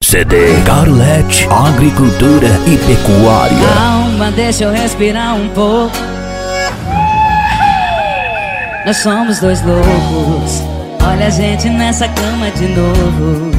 CD Carolete Agricultura e Pecuária. Calma, deixa eu respirar um pouco. Nós somos dois loucos. Olha a gente nessa cama de novo.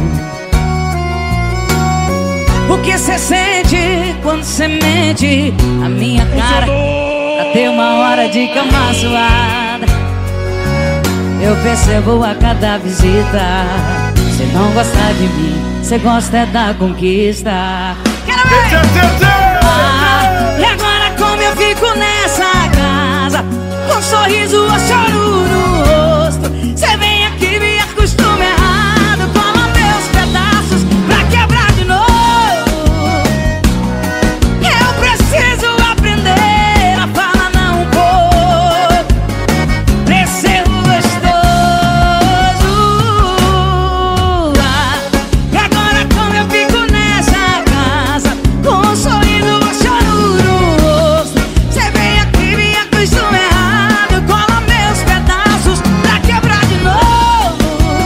O que cê sente quando cê mente a minha cara pra ter uma hora de cama suada? Eu percebo a cada visita. Cê não gosta de mim, cê gosta é da conquista. Quero ver! E agora como eu fico nessa casa, com um sorriso ou choro no rosto? Cê vem aqui me acostuma errado, cola meus pedaços pra quebrar de novo. Eu preciso aprender a falar não um pouco pra ser gostoso. E agora como eu fico nessa casa, com um sorriso ou choro no rosto? Cê vem aqui me acostuma errado, cola meus pedaços pra quebrar de novo.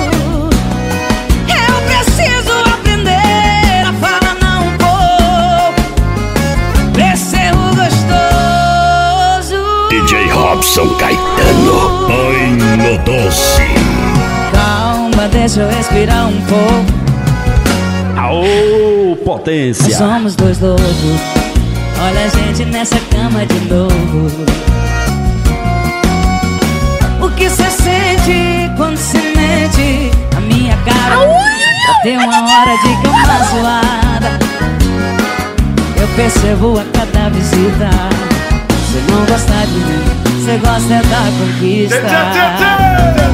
Eu preciso aprender a falar não um pouco pra ser gostoso. DJ Robson Caetano, Ai no Doce. Calma, deixa eu respirar um pouco. Aô, Nós potência. somos dois loucos. Olha a gente nessa cama de novo. O que cê sente quando cê mente a minha cara pra ter uma hora de cama suada? Eu percebo a cada visita. Cê não gosta de mim, cê gosta é da conquista.